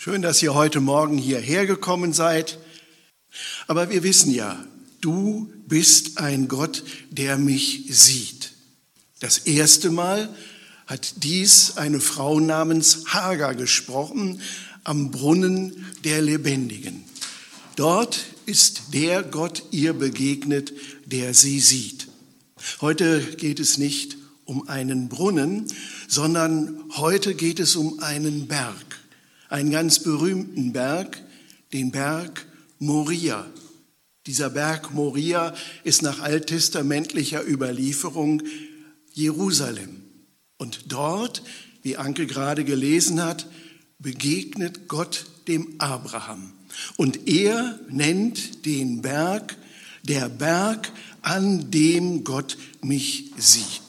Schön, dass ihr heute Morgen hierher gekommen seid. Aber wir wissen ja, du bist ein Gott, der mich sieht. Das erste Mal hat dies eine Frau namens Hagar gesprochen am Brunnen der Lebendigen. Dort ist der Gott ihr begegnet, der sie sieht. Heute geht es nicht um einen Brunnen, sondern heute geht es um einen Berg, einen ganz berühmten Berg, den Berg Moria. Dieser Berg Moria ist nach alttestamentlicher Überlieferung Jerusalem. Und dort, wie Anke gerade gelesen hat, begegnet Gott dem Abraham. Und er nennt den Berg, der Berg, an dem Gott mich sieht.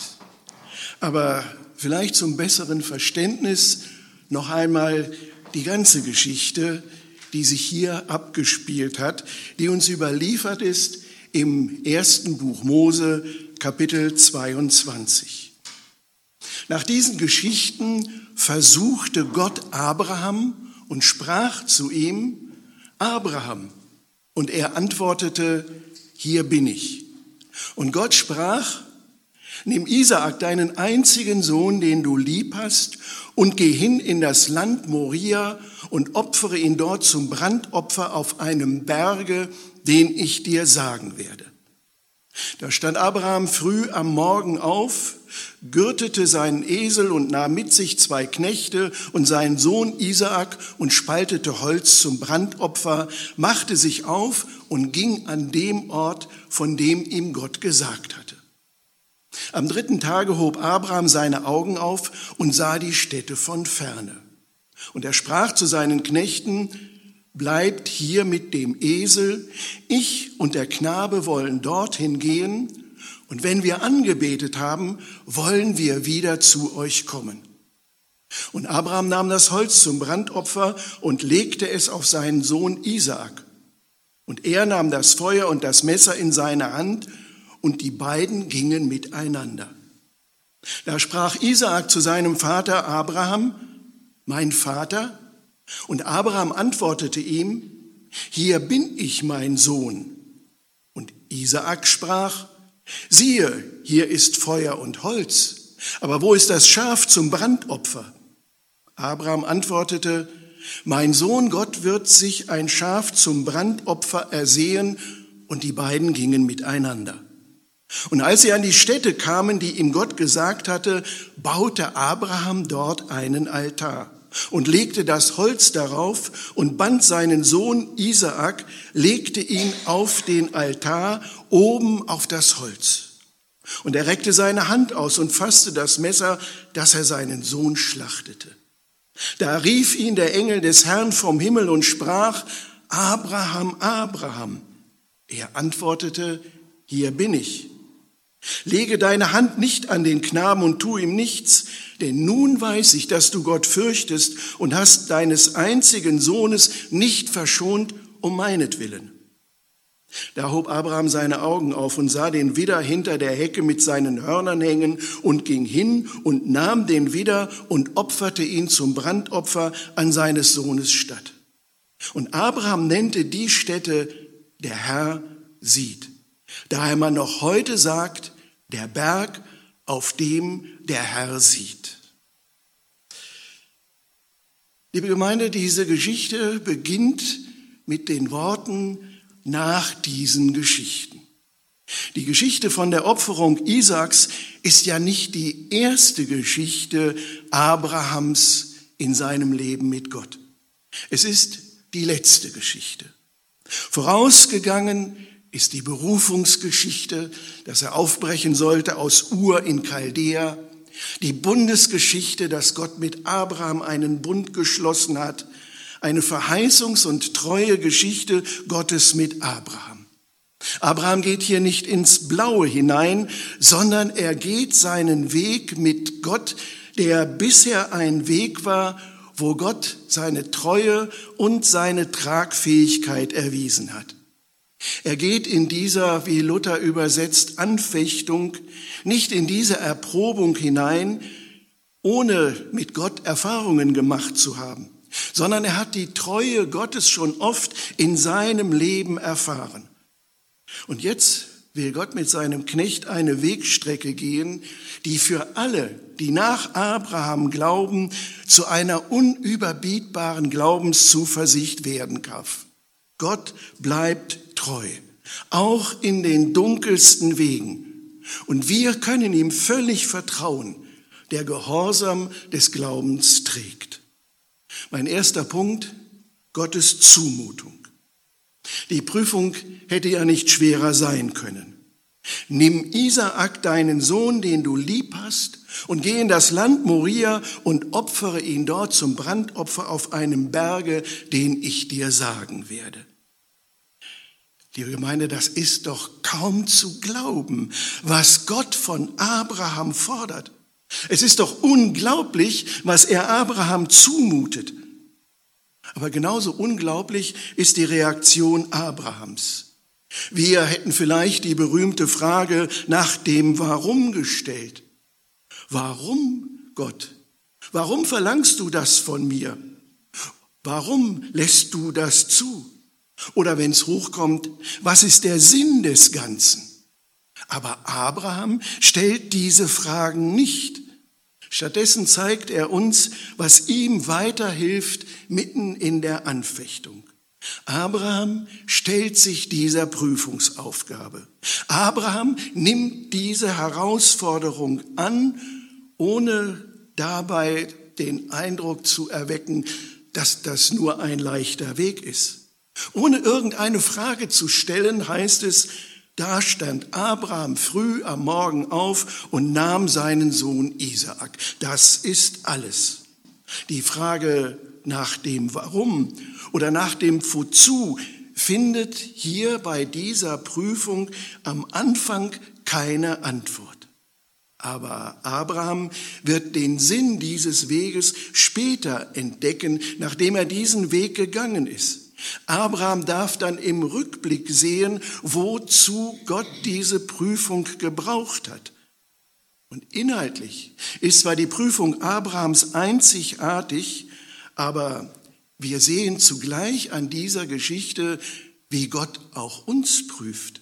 Aber vielleicht zum besseren Verständnis noch einmal die ganze Geschichte, die sich hier abgespielt hat, die uns überliefert ist im ersten Buch Mose, Kapitel 22. Nach diesen Geschichten versuchte Gott Abraham und sprach zu ihm: Abraham. Und er antwortete: Hier bin ich. Und Gott sprach: Nimm Isaak, deinen einzigen Sohn, den du lieb hast, und geh hin in das Land Moria und opfere ihn dort zum Brandopfer auf einem Berge, den ich dir sagen werde. Da stand Abraham früh am Morgen auf, gürtete seinen Esel und nahm mit sich 2 Knechte und seinen Sohn Isaak und spaltete Holz zum Brandopfer, machte sich auf und ging an dem Ort, von dem ihm Gott gesagt hatte. Am 3. Tage hob Abraham seine Augen auf und sah die Städte von ferne. Und er sprach zu seinen Knechten: Bleibt hier mit dem Esel, ich und der Knabe wollen dorthin gehen, und wenn wir angebetet haben, wollen wir wieder zu euch kommen. Und Abraham nahm das Holz zum Brandopfer und legte es auf seinen Sohn Isaak. Und er nahm das Feuer und das Messer in seine Hand, und die beiden gingen miteinander. Da sprach Isaak zu seinem Vater Abraham: Mein Vater? Und Abraham antwortete ihm: Hier bin ich, mein Sohn. Und Isaak sprach: Siehe, hier ist Feuer und Holz, aber wo ist das Schaf zum Brandopfer? Abraham antwortete: Mein Sohn, Gott wird sich ein Schaf zum Brandopfer ersehen. Und die beiden gingen miteinander. Und als sie an die Stätte kamen, die ihm Gott gesagt hatte, baute Abraham dort einen Altar und legte das Holz darauf und band seinen Sohn Isaak, legte ihn auf den Altar oben auf das Holz. Und er reckte seine Hand aus und fasste das Messer, dass er seinen Sohn schlachtete. Da rief ihn der Engel des Herrn vom Himmel und sprach: Abraham, Abraham. Er antwortete: Hier bin ich. Lege deine Hand nicht an den Knaben und tu ihm nichts, denn nun weiß ich, dass du Gott fürchtest und hast deines einzigen Sohnes nicht verschont um meinetwillen. Da hob Abraham seine Augen auf und sah den Widder hinter der Hecke mit seinen Hörnern hängen und ging hin und nahm den Widder und opferte ihn zum Brandopfer an seines Sohnes statt. Und Abraham nannte die Stätte: Der Herr sieht. Daher man noch heute sagt: Der Berg, auf dem der Herr sieht. Liebe Gemeinde, diese Geschichte beginnt mit den Worten: Nach diesen Geschichten. Die Geschichte von der Opferung Isaaks ist ja nicht die erste Geschichte Abrahams in seinem Leben mit Gott. Es ist die letzte Geschichte. Vorausgegangen ist die Berufungsgeschichte, dass er aufbrechen sollte aus Ur in Chaldea, die Bundesgeschichte, dass Gott mit Abraham einen Bund geschlossen hat, eine Verheißungs- und treue Geschichte Gottes mit Abraham. Abraham geht hier nicht ins Blaue hinein, sondern er geht seinen Weg mit Gott, der bisher ein Weg war, wo Gott seine Treue und seine Tragfähigkeit erwiesen hat. Er geht in dieser, wie Luther übersetzt, Anfechtung, nicht in diese Erprobung hinein, ohne mit Gott Erfahrungen gemacht zu haben. sondern er hat die Treue Gottes schon oft in seinem Leben erfahren. Und jetzt will Gott mit seinem Knecht eine Wegstrecke gehen, die für alle, die nach Abraham glauben, zu einer unüberbietbaren Glaubenszuversicht werden darf. Gott bleibt treu, auch in den dunkelsten Wegen. Und wir können ihm völlig vertrauen, der Gehorsam des Glaubens trägt. Mein erster Punkt, Gottes Zumutung. Die Prüfung hätte ja nicht schwerer sein können. Nimm Isaak, deinen Sohn, den du lieb hast, und geh in das Land Moria und opfere ihn dort zum Brandopfer auf einem Berge, den ich dir sagen werde. Liebe Gemeinde, das ist doch kaum zu glauben, was Gott von Abraham fordert. Es ist doch unglaublich, was er Abraham zumutet. Aber genauso unglaublich ist die Reaktion Abrahams. Wir hätten vielleicht die berühmte Frage nach dem Warum gestellt. Warum, Gott? Warum verlangst du das von mir? Warum lässt du das zu? Oder wenn es hochkommt, was ist der Sinn des Ganzen? Aber Abraham stellt diese Fragen nicht. Stattdessen zeigt er uns, was ihm weiterhilft mitten in der Anfechtung. Abraham stellt sich dieser Prüfungsaufgabe. Abraham nimmt diese Herausforderung an, ohne dabei den Eindruck zu erwecken, dass das nur ein leichter Weg ist. Ohne irgendeine Frage zu stellen, heißt es, da stand Abraham früh am Morgen auf und nahm seinen Sohn Isaak. Das ist alles. Die Frage nach dem Warum oder nach dem Wozu findet hier bei dieser Prüfung am Anfang keine Antwort. Aber Abraham wird den Sinn dieses Weges später entdecken, nachdem er diesen Weg gegangen ist. Abraham darf dann im Rückblick sehen, wozu Gott diese Prüfung gebraucht hat. Und inhaltlich ist zwar die Prüfung Abrahams einzigartig, aber wir sehen zugleich an dieser Geschichte, wie Gott auch uns prüft.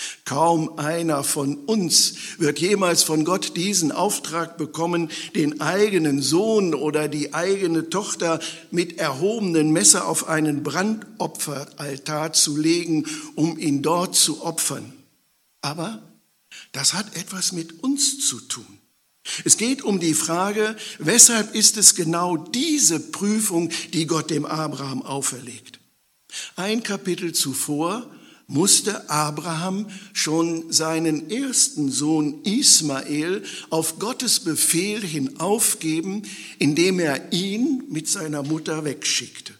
Kaum einer von uns wird jemals von Gott diesen Auftrag bekommen, den eigenen Sohn oder die eigene Tochter mit erhobenem Messer auf einen Brandopferaltar zu legen, um ihn dort zu opfern. Aber das hat etwas mit uns zu tun. Es geht um die Frage, weshalb ist es genau diese Prüfung, die Gott dem Abraham auferlegt? Ein Kapitel zuvor musste Abraham schon seinen ersten Sohn Ismael auf Gottes Befehl hin aufgeben, indem er ihn mit seiner Mutter wegschickte.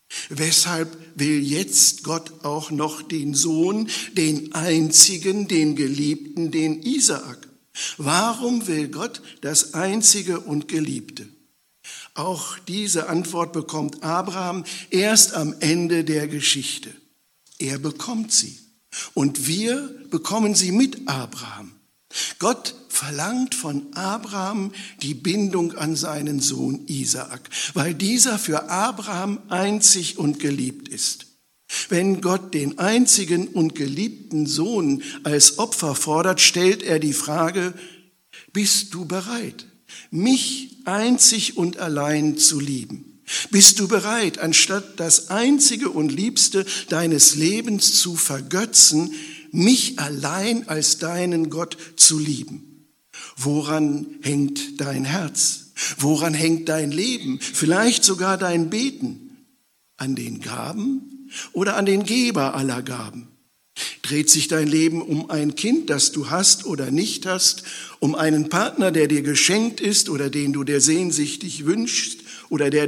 Weshalb will jetzt Gott auch noch den Sohn, den einzigen, den Geliebten, den Isaak? Warum will Gott das Einzige und Geliebte? Auch diese Antwort bekommt Abraham erst am Ende der Geschichte. Er bekommt sie und wir bekommen sie mit Abraham. Gott verlangt von Abraham die Bindung an seinen Sohn Isaak, weil dieser für Abraham einzig und geliebt ist. Wenn Gott den einzigen und geliebten Sohn als Opfer fordert, stellt er die Frage, bist du bereit, mich einzig und allein zu lieben? Bist du bereit, anstatt das Einzige und Liebste deines Lebens zu vergötzen, mich allein als deinen Gott zu lieben? Woran hängt dein Herz? Woran hängt dein Leben? Vielleicht sogar dein Beten? An den Gaben oder an den Geber aller Gaben? Dreht sich dein Leben um ein Kind, das du hast oder nicht hast, um einen Partner, der dir geschenkt ist oder den du dir sehnsüchtig wünschst oder der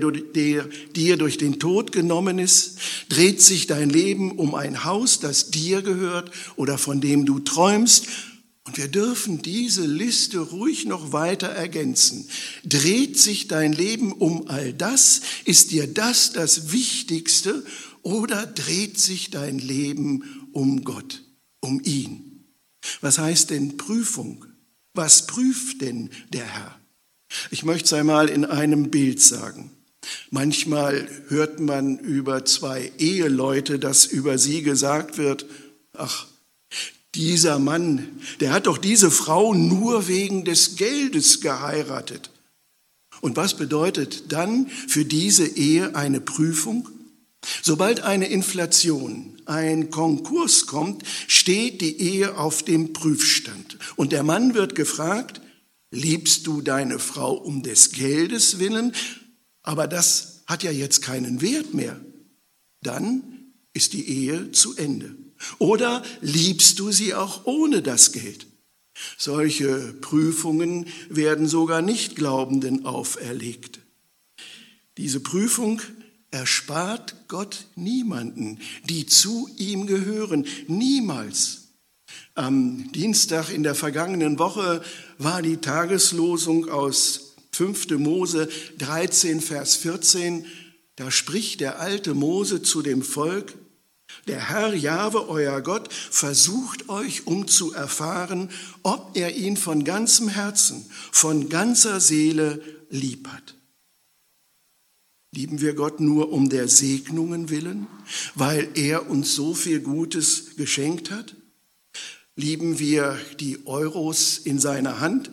dir durch den Tod genommen ist? Dreht sich dein Leben um ein Haus, das dir gehört oder von dem du träumst? Und wir dürfen diese Liste ruhig noch weiter ergänzen. Dreht sich dein Leben um all das? Ist dir das das Wichtigste? Oder dreht sich dein Leben um Gott, um ihn? Was heißt denn Prüfung? Was prüft denn der Herr? Ich möchte es einmal in einem Bild sagen. Manchmal hört man über zwei Eheleute, dass über sie gesagt wird, ach, dieser Mann, der hat doch diese Frau nur wegen des Geldes geheiratet. Und was bedeutet dann für diese Ehe eine Prüfung? Sobald eine Inflation, ein Konkurs kommt, steht die Ehe auf dem Prüfstand. Und der Mann wird gefragt, liebst du deine Frau um des Geldes willen? Aber das hat ja jetzt keinen Wert mehr. Dann ist die Ehe zu Ende. Oder liebst du sie auch ohne das Geld? Solche Prüfungen werden sogar Nichtglaubenden auferlegt. Diese Prüfung erspart Gott niemanden, die zu ihm gehören. Niemals. Am Dienstag in der vergangenen Woche war die Tageslosung aus 5. Mose 13, Vers 14. Da spricht der alte Mose zu dem Volk: Der Herr Jahwe, euer Gott, versucht euch, um zu erfahren, ob er ihn von ganzem Herzen, von ganzer Seele lieb hat. Lieben wir Gott nur um der Segnungen willen, weil er uns so viel Gutes geschenkt hat? Lieben wir die Euro in seiner Hand,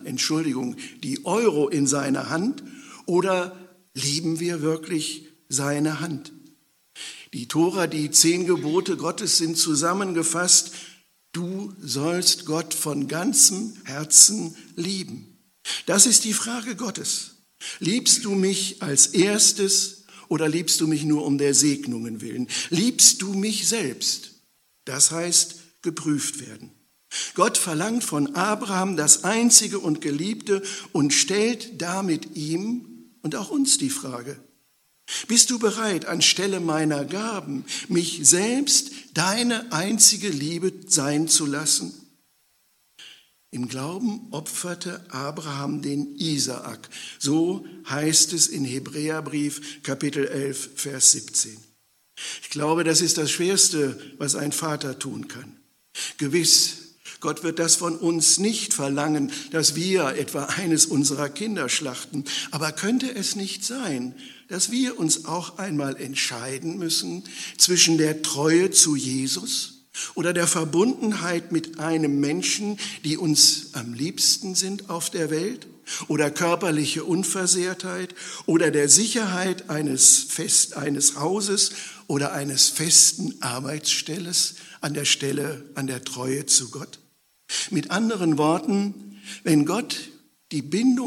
oder lieben wir wirklich seine Hand? Die Tora, die 10 Gebote Gottes sind zusammengefasst: Du sollst Gott von ganzem Herzen lieben. Das ist die Frage Gottes. Liebst du mich als erstes oder liebst du mich nur um der Segnungen willen? Liebst du mich selbst? Das heißt, geprüft werden. Gott verlangt von Abraham das Einzige und Geliebte und stellt damit ihm und auch uns die Frage: Bist du bereit, anstelle meiner Gaben, mich selbst deine einzige Liebe sein zu lassen? Im Glauben opferte Abraham den Isaak. So heißt es in Hebräerbrief, Kapitel 11, Vers 17. Ich glaube, das ist das Schwerste, was ein Vater tun kann. Gewiss, Gott wird das von uns nicht verlangen, dass wir etwa eines unserer Kinder schlachten. Aber könnte es nicht sein, dass wir uns auch einmal entscheiden müssen zwischen der Treue zu Jesus oder der Verbundenheit mit einem Menschen, die uns am liebsten sind auf der Welt, oder körperliche Unversehrtheit oder der Sicherheit eines Hauses oder eines festen Arbeitsstelles an der Treue zu Gott? Mit anderen Worten, wenn Gott die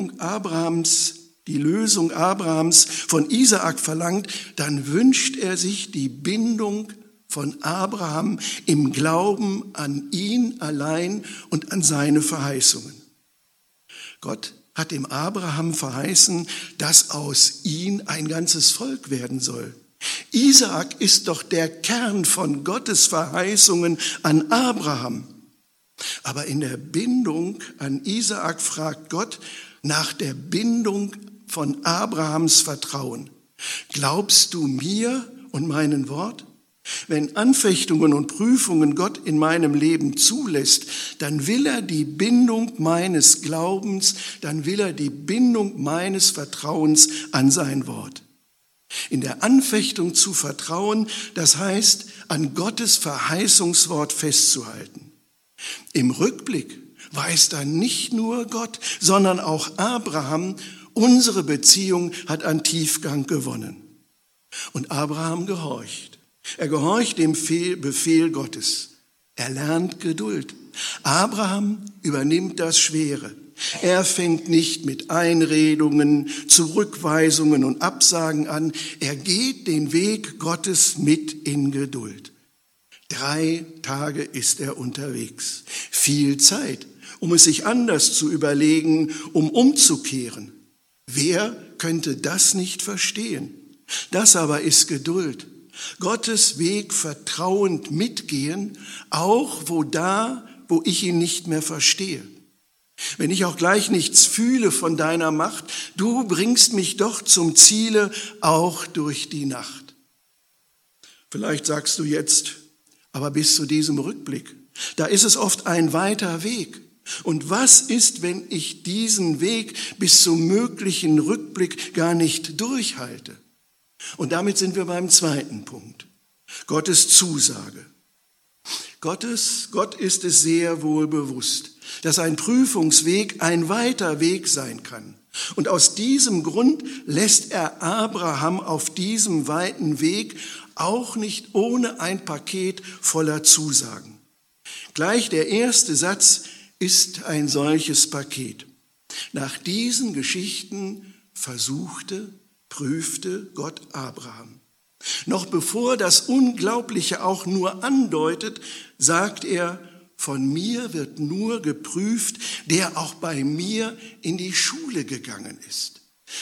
Lösung Abrahams von Isaak verlangt, dann wünscht er sich die Bindung von Abraham im Glauben an ihn allein und an seine Verheißungen. Gott hat dem Abraham verheißen, dass aus ihm ein ganzes Volk werden soll. Isaak ist doch der Kern von Gottes Verheißungen an Abraham. Aber in der Bindung an Isaak fragt Gott nach der Bindung von Abrahams Vertrauen. Glaubst du mir und meinem Wort? Wenn Anfechtungen und Prüfungen Gott in meinem Leben zulässt, dann will er die Bindung meines Glaubens, dann will er die Bindung meines Vertrauens an sein Wort. In der Anfechtung zu vertrauen, das heißt, an Gottes Verheißungswort festzuhalten. Im Rückblick weiß dann nicht nur Gott, sondern auch Abraham, unsere Beziehung hat an Tiefgang gewonnen. Und Abraham gehorcht. Er gehorcht dem Befehl Gottes. Er lernt Geduld. Abraham übernimmt das Schwere. Er fängt nicht mit Einredungen, Zurückweisungen und Absagen an. Er geht den Weg Gottes mit in Geduld. 3 Tage ist er unterwegs. Viel Zeit, um es sich anders zu überlegen, um umzukehren. Wer könnte das nicht verstehen? Das aber ist Geduld. Gottes Weg vertrauend mitgehen, auch wo ich ihn nicht mehr verstehe. Wenn ich auch gleich nichts fühle von deiner Macht, du bringst mich doch zum Ziele, auch durch die Nacht. Vielleicht sagst du jetzt, aber bis zu diesem Rückblick, da ist es oft ein weiter Weg. Und was ist, wenn ich diesen Weg bis zum möglichen Rückblick gar nicht durchhalte? Und damit sind wir beim zweiten Punkt. Gottes Zusage. Gott ist es sehr wohl bewusst, dass ein Prüfungsweg ein weiter Weg sein kann. Und aus diesem Grund lässt er Abraham auf diesem weiten Weg auch nicht ohne ein Paket voller Zusagen. Gleich der erste Satz ist ein solches Paket. Nach diesen Geschichten prüfte Gott Abraham. Noch bevor das Unglaubliche auch nur andeutet, sagt er, von mir wird nur geprüft, der auch bei mir in die Schule gegangen ist.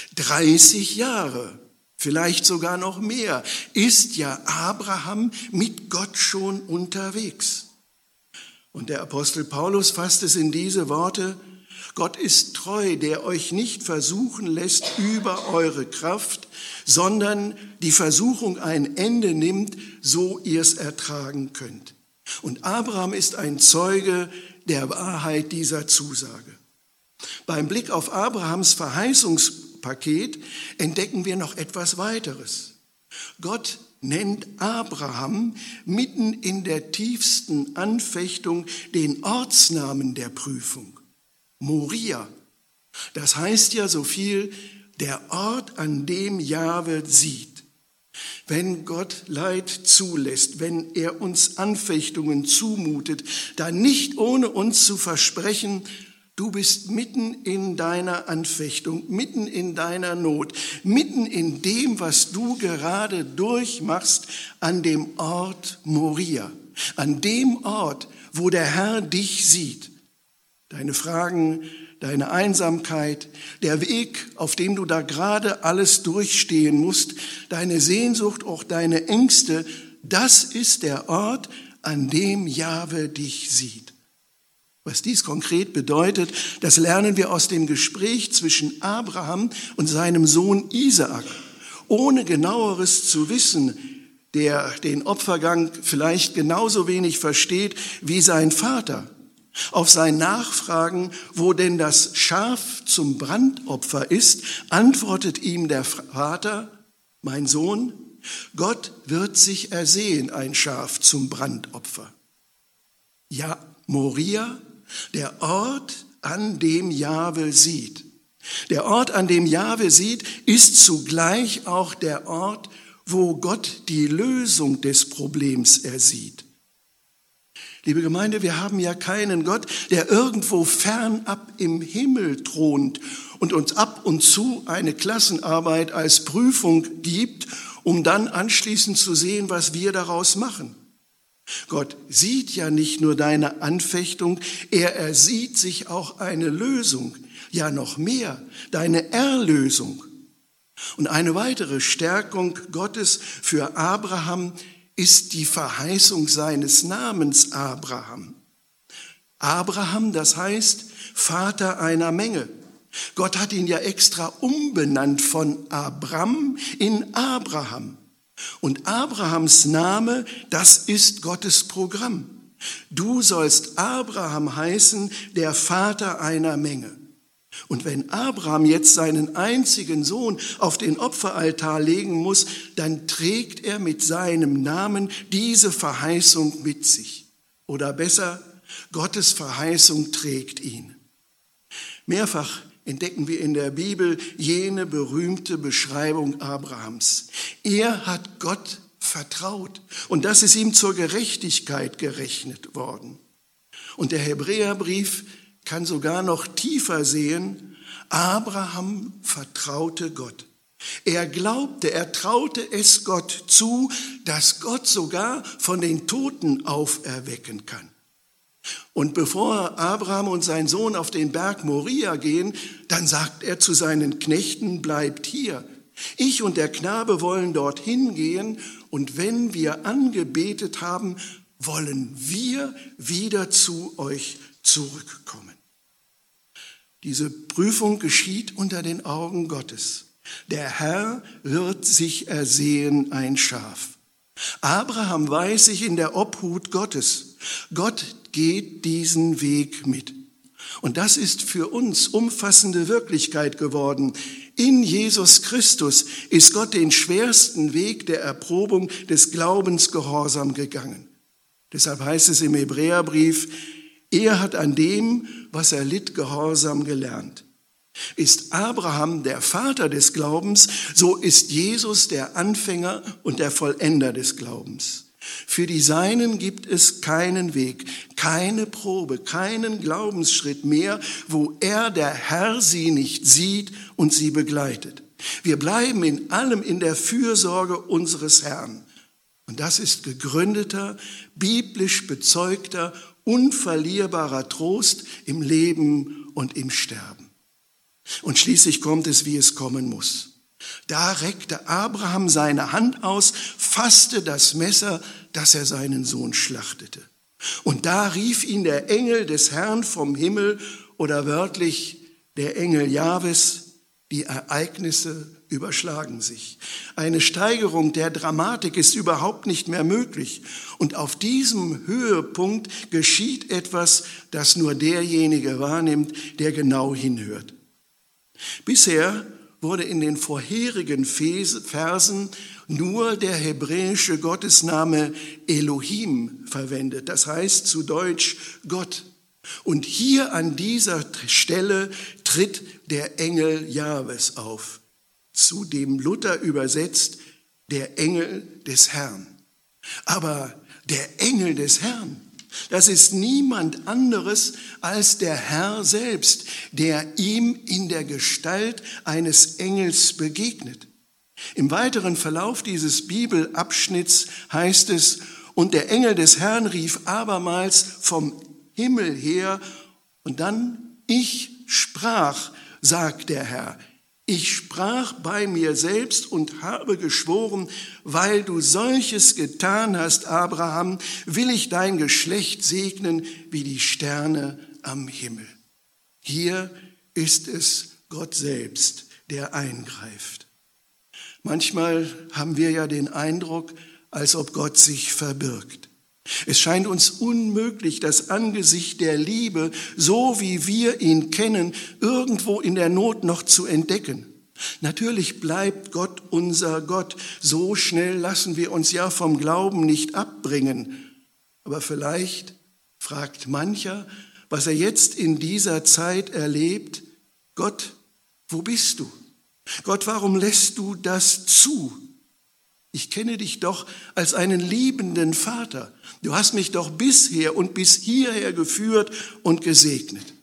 30 Jahre, vielleicht sogar noch mehr, ist ja Abraham mit Gott schon unterwegs. Und der Apostel Paulus fasst es in diese Worte: Gott ist treu, der euch nicht versuchen lässt über eure Kraft, sondern die Versuchung ein Ende nimmt, so ihr es ertragen könnt. Und Abraham ist ein Zeuge der Wahrheit dieser Zusage. Beim Blick auf Abrahams Verheißungspaket entdecken wir noch etwas weiteres. Gott nennt Abraham mitten in der tiefsten Anfechtung den Ortsnamen der Prüfung: Moria. Das heißt ja so viel, der Ort, an dem Jahwe sieht. Wenn Gott Leid zulässt, wenn er uns Anfechtungen zumutet, dann nicht ohne uns zu versprechen, du bist mitten in deiner Anfechtung, mitten in deiner Not, mitten in dem, was du gerade durchmachst, an dem Ort Moria, an dem Ort, wo der Herr dich sieht. Deine Fragen, deine Einsamkeit, der Weg, auf dem du da gerade alles durchstehen musst, deine Sehnsucht, auch deine Ängste, das ist der Ort, an dem Jahwe dich sieht. Was dies konkret bedeutet, das lernen wir aus dem Gespräch zwischen Abraham und seinem Sohn Isaak. Ohne genaueres zu wissen, der den Opfergang vielleicht genauso wenig versteht wie sein Vater. Auf sein Nachfragen, wo denn das Schaf zum Brandopfer ist, antwortet ihm der Vater: Mein Sohn, Gott wird sich ersehen, ein Schaf zum Brandopfer. Ja, Moria, der Ort, an dem Jahwe sieht. Der Ort, an dem Jahwe sieht, ist zugleich auch der Ort, wo Gott die Lösung des Problems ersieht. Liebe Gemeinde, wir haben ja keinen Gott, der irgendwo fernab im Himmel thront und uns ab und zu eine Klassenarbeit als Prüfung gibt, um dann anschließend zu sehen, was wir daraus machen. Gott sieht ja nicht nur deine Anfechtung, er ersieht sich auch eine Lösung, ja noch mehr, deine Erlösung. Und eine weitere Stärkung Gottes für Abraham ist die Verheißung seines Namens Abraham. Abraham, das heißt Vater einer Menge. Gott hat ihn ja extra umbenannt von Abram in Abraham. Und Abrahams Name, das ist Gottes Programm. Du sollst Abraham heißen, der Vater einer Menge. Und wenn Abraham jetzt seinen einzigen Sohn auf den Opferaltar legen muss, dann trägt er mit seinem Namen diese Verheißung mit sich. Oder besser, Gottes Verheißung trägt ihn. Mehrfach entdecken wir in der Bibel jene berühmte Beschreibung Abrahams. Er hat Gott vertraut und das ist ihm zur Gerechtigkeit gerechnet worden. Und der Hebräerbrief kann sogar noch tiefer sehen: Abraham vertraute Gott. Er glaubte, er traute es Gott zu, dass Gott sogar von den Toten auferwecken kann. Und bevor Abraham und sein Sohn auf den Berg Moria gehen, dann sagt er zu seinen Knechten: Bleibt hier. Ich und der Knabe wollen dorthin gehen, und wenn wir angebetet haben, wollen wir wieder zu euch zurückkommen. Diese Prüfung geschieht unter den Augen Gottes. Der Herr wird sich ersehen, ein Schaf. Abraham weiß sich in der Obhut Gottes. Gott geht diesen Weg mit. Und das ist für uns umfassende Wirklichkeit geworden. In Jesus Christus ist Gott den schwersten Weg der Erprobung des Glaubens gehorsam gegangen. Deshalb heißt es im Hebräerbrief, er hat an dem, was er litt, Gehorsam gelernt. Ist Abraham der Vater des Glaubens, so ist Jesus der Anfänger und der Vollender des Glaubens. Für die Seinen gibt es keinen Weg, keine Probe, keinen Glaubensschritt mehr, wo er, der Herr, sie nicht sieht und sie begleitet. Wir bleiben in allem in der Fürsorge unseres Herrn. Und das ist gegründeter, biblisch bezeugter, unverlierbarer Trost im Leben und im Sterben. Und schließlich kommt es, wie es kommen muss. Da reckte Abraham seine Hand aus, fasste das Messer, dass er seinen Sohn schlachtete. Und da rief ihn der Engel des Herrn vom Himmel oder wörtlich der Engel Jahwes, die Ereignisse überschlagen sich. Eine Steigerung der Dramatik ist überhaupt nicht mehr möglich. Und auf diesem Höhepunkt geschieht etwas, das nur derjenige wahrnimmt, der genau hinhört. Bisher wurde in den vorherigen Versen nur der hebräische Gottesname Elohim verwendet, das heißt zu Deutsch Gott. Und hier an dieser Stelle tritt der Engel Jahwes auf, zu dem Luther übersetzt der Engel des Herrn. Aber der Engel des Herrn, das ist niemand anderes als der Herr selbst, der ihm in der Gestalt eines Engels begegnet. Im weiteren Verlauf dieses Bibelabschnitts heißt es, und der Engel des Herrn rief abermals vom Himmel her, und dann, ich sprach, sagt der Herr, ich sprach bei mir selbst und habe geschworen, weil du solches getan hast, Abraham, will ich dein Geschlecht segnen wie die Sterne am Himmel. Hier ist es Gott selbst, der eingreift. Manchmal haben wir ja den Eindruck, als ob Gott sich verbirgt. Es scheint uns unmöglich, das Angesicht der Liebe, so wie wir ihn kennen, irgendwo in der Not noch zu entdecken. Natürlich bleibt Gott unser Gott. So schnell lassen wir uns ja vom Glauben nicht abbringen. Aber vielleicht fragt mancher, was er jetzt in dieser Zeit erlebt, Gott, wo bist du? Gott, warum lässt du das zu? Ich kenne dich doch als einen liebenden Vater. Du hast mich doch bisher und bis hierher geführt und gesegnet.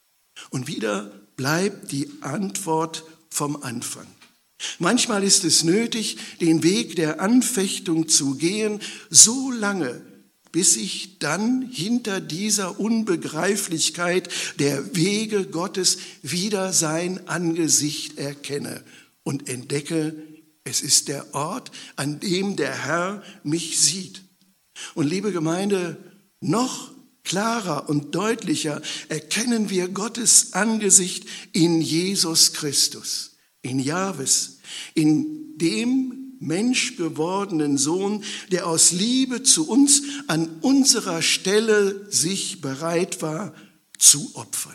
Und wieder bleibt die Antwort vom Anfang. Manchmal ist es nötig, den Weg der Anfechtung zu gehen, so lange, bis ich dann hinter dieser Unbegreiflichkeit der Wege Gottes wieder sein Angesicht erkenne und entdecke, es ist der Ort, an dem der Herr mich sieht. Und liebe Gemeinde, noch klarer und deutlicher erkennen wir Gottes Angesicht in Jesus Christus, in Jahwes, in dem menschgewordenen Sohn, der aus Liebe zu uns an unserer Stelle sich bereit war zu opfern.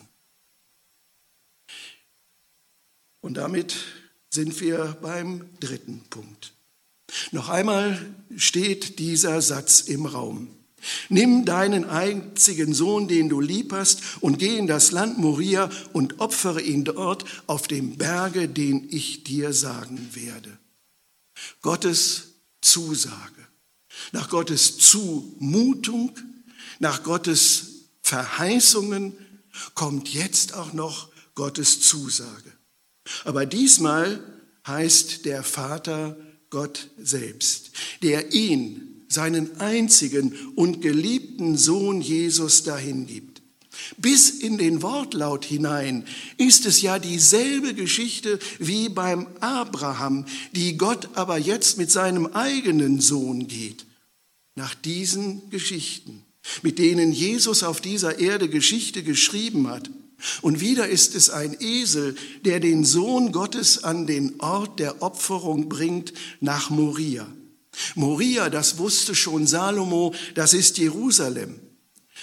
Und damit sind wir beim dritten Punkt. Noch einmal steht dieser Satz im Raum. Nimm deinen einzigen Sohn, den du lieb hast, und geh in das Land Moria und opfere ihn dort auf dem Berge, den ich dir sagen werde. Gottes Zusage, nach Gottes Zumutung, nach Gottes Verheißungen kommt jetzt auch noch Gottes Zusage. Aber diesmal heißt der Vater Gott selbst, der ihn, seinen einzigen und geliebten Sohn Jesus dahin gibt. Bis in den Wortlaut hinein ist es ja dieselbe Geschichte wie beim Abraham, die Gott aber jetzt mit seinem eigenen Sohn geht. Nach diesen Geschichten, mit denen Jesus auf dieser Erde Geschichte geschrieben hat. Und wieder ist es ein Esel, der den Sohn Gottes an den Ort der Opferung bringt, nach Moria. Moria, das wusste schon Salomo, das ist Jerusalem.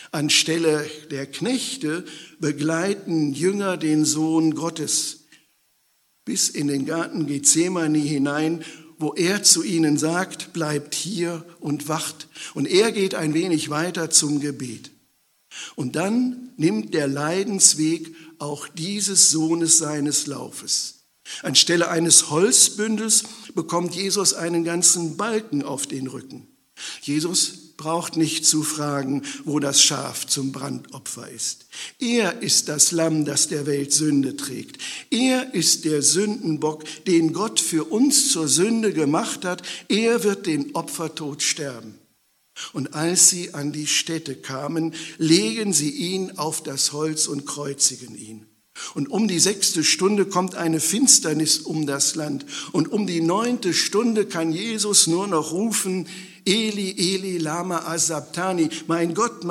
Anstelle der Knechte begleiten Jünger den Sohn Gottes bis in den Garten Gethsemane hinein, wo er zu ihnen sagt, bleibt hier und wacht. Und er geht ein wenig weiter zum Gebet. Und dann nimmt der Leidensweg auch dieses Sohnes seines Laufes. Anstelle eines Holzbündels bekommt Jesus einen ganzen Balken auf den Rücken. Jesus braucht nicht zu fragen, wo das Schaf zum Brandopfer ist. Er ist das Lamm, das der Welt Sünde trägt. Er ist der Sündenbock, den Gott für uns zur Sünde gemacht hat. Er wird den Opfertod sterben. Und als sie an die Stätte kamen, legen sie ihn auf das Holz und kreuzigen ihn. Und um die 6. Stunde kommt eine Finsternis um das Land. Und um die 9. Stunde kann Jesus nur noch rufen, Eli, Eli, lama asabtani, mein Gott,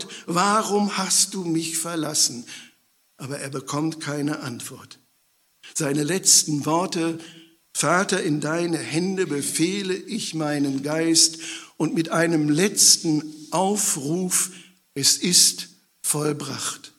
warum hast du mich verlassen? Aber er bekommt keine Antwort. Seine letzten Worte, Vater, in deine Hände befehle ich meinen Geist, und mit einem letzten Aufruf, es ist vollbracht.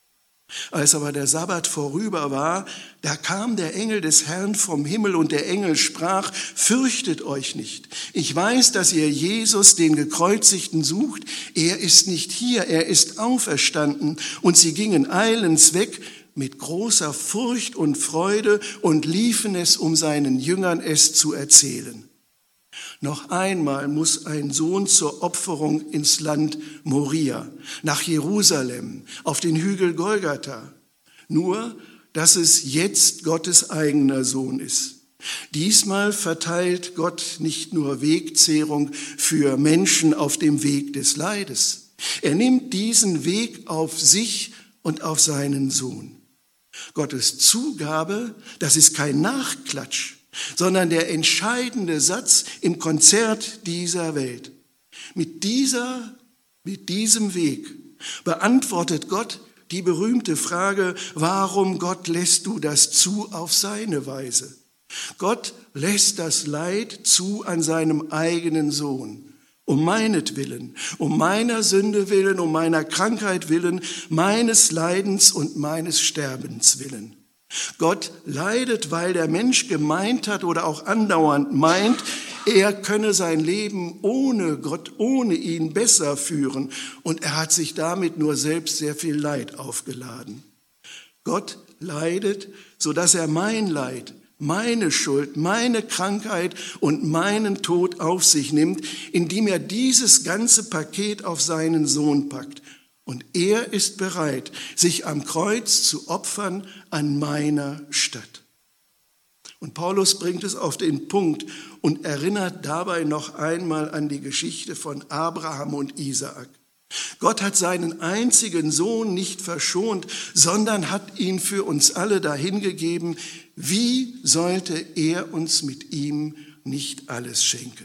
Als aber der Sabbat vorüber war, da kam der Engel des Herrn vom Himmel und der Engel sprach, fürchtet euch nicht. Ich weiß, dass ihr Jesus, den Gekreuzigten, sucht. Er ist nicht hier, er ist auferstanden. Und sie gingen eilends weg mit großer Furcht und Freude und liefen es, um seinen Jüngern es zu erzählen. Noch einmal muss ein Sohn zur Opferung ins Land Moria, nach Jerusalem, auf den Hügel Golgatha. Nur, dass es jetzt Gottes eigener Sohn ist. Diesmal verteilt Gott nicht nur Wegzehrung für Menschen auf dem Weg des Leides. Er nimmt diesen Weg auf sich und auf seinen Sohn. Gottes Zugabe, das ist kein Nachklatsch, sondern der entscheidende Satz im Konzert dieser Welt. Mit diesem Weg beantwortet Gott die berühmte Frage, warum Gott lässt du das zu auf seine Weise? Gott lässt das Leid zu an seinem eigenen Sohn. Um meinetwillen, um meiner Sünde willen, um meiner Krankheit willen, meines Leidens und meines Sterbens willen. Gott leidet, weil der Mensch gemeint hat oder auch andauernd meint, er könne sein Leben ohne Gott, ohne ihn besser führen. Und er hat sich damit nur selbst sehr viel Leid aufgeladen. Gott leidet, sodass er mein Leid, meine Schuld, meine Krankheit und meinen Tod auf sich nimmt, indem er dieses ganze Paket auf seinen Sohn packt. Und er ist bereit, sich am Kreuz zu opfern an meiner Statt. Und Paulus bringt es auf den Punkt und erinnert dabei noch einmal an die Geschichte von Abraham und Isaak. Gott hat seinen einzigen Sohn nicht verschont, sondern hat ihn für uns alle dahingegeben. Wie sollte er uns mit ihm nicht alles schenken?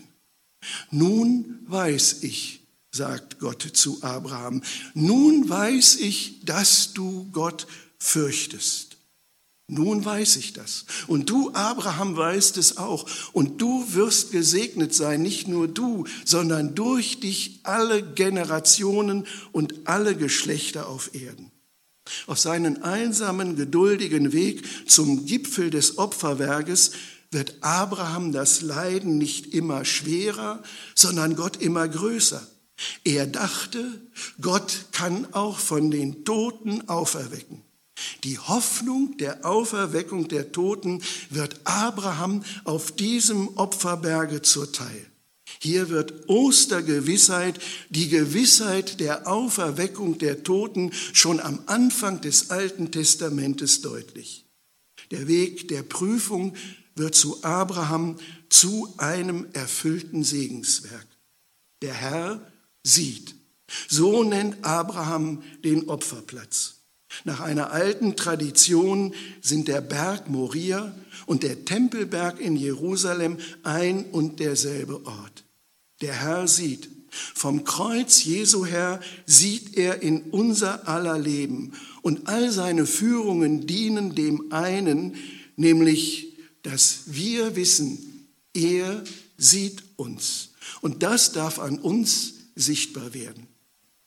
Nun weiß ich, sagt Gott zu Abraham, nun weiß ich, dass du Gott fürchtest. Nun weiß ich das. Und du, Abraham, weißt es auch. Und du wirst gesegnet sein, nicht nur du, sondern durch dich alle Generationen und alle Geschlechter auf Erden. Auf seinen einsamen, geduldigen Weg zum Gipfel des Opferwerkes wird Abraham das Leiden nicht immer schwerer, sondern Gott immer größer. Er dachte, Gott kann auch von den Toten auferwecken. Die Hoffnung der Auferweckung der Toten wird Abraham auf diesem Opferberge zuteil. Hier wird Ostergewissheit, die Gewissheit der Auferweckung der Toten schon am Anfang des Alten Testamentes deutlich. Der Weg der Prüfung wird zu Abraham zu einem erfüllten Segenswerk. Der Herr sieht. So nennt Abraham den Opferplatz. Nach einer alten Tradition sind der Berg Moria und der Tempelberg in Jerusalem ein und derselbe Ort. Der Herr sieht. Vom Kreuz Jesu her sieht er in unser aller Leben. Und all seine Führungen dienen dem einen, nämlich, dass wir wissen, er sieht uns. Und das darf an uns sichtbar werden.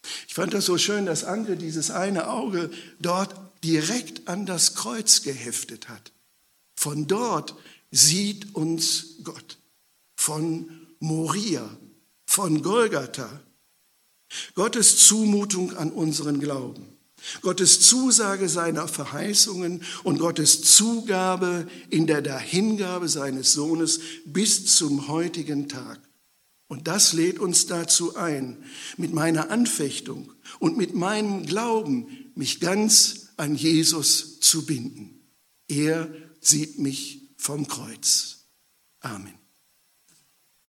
Ich fand das so schön, dass Anke dieses eine Auge dort direkt an das Kreuz geheftet hat. Von dort sieht uns Gott. Von Moria, von Golgatha. Gottes Zumutung an unseren Glauben. Gottes Zusage seiner Verheißungen und Gottes Zugabe in der Dahingabe seines Sohnes bis zum heutigen Tag. Und das lädt uns dazu ein, mit meiner Anfechtung und mit meinem Glauben mich ganz an Jesus zu binden. Er sieht mich vom Kreuz. Amen.